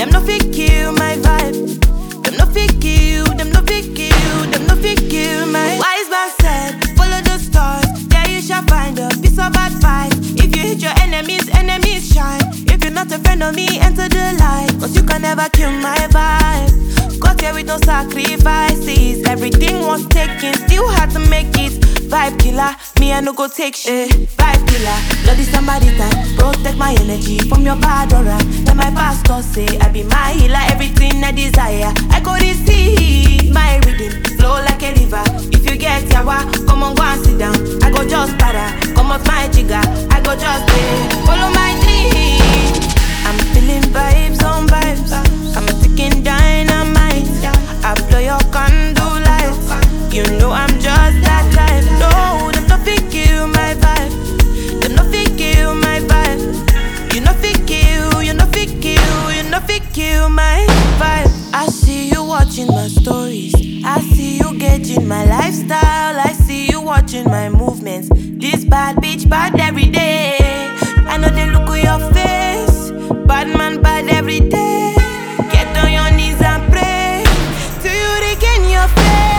Them no fit kill my vibe. Them no fit kill, them no fit kill, them no fit kill my wise man said, follow the stars, there you shall find a piece of advice. If you hit your enemies, enemies shine. If you're not a friend of me, enter the light. Cause you can never kill my vibe. Got here with no sacrifices. Everything was taken, still had to make it. Vibe killer, me I no go take shit. Vibe killer, bloody somebody time. Protect my energy from your bad aura. Then my pastor say I be my healer, everything I desire. I go receive my rhythm, flow like a river. If you get yawa, come on go and sit down. I go just para, come out my jigger. I go just follow my dream. I'm feeling vibes on vibes. I'm a ticking dynamite. I blow your candle lights. You know I'm just that type. No, them no fit kill my vibe. Them no fit kill my vibe. You no fit kill, you no fit kill, you no fit kill my vibe. I see you watching my stories. I see you gauging my lifestyle. I see you watching my movements. This bad bitch bad every day. I know they look at your face. Bad man bad every day. Get on your knees and pray till you regain your faith.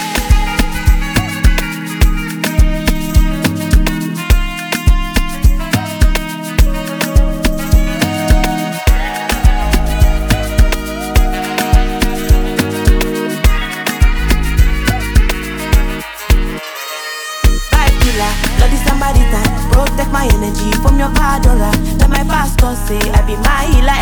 Bloody somebody time, protect my energy from your bad aura. Let my pastor say I be my healer,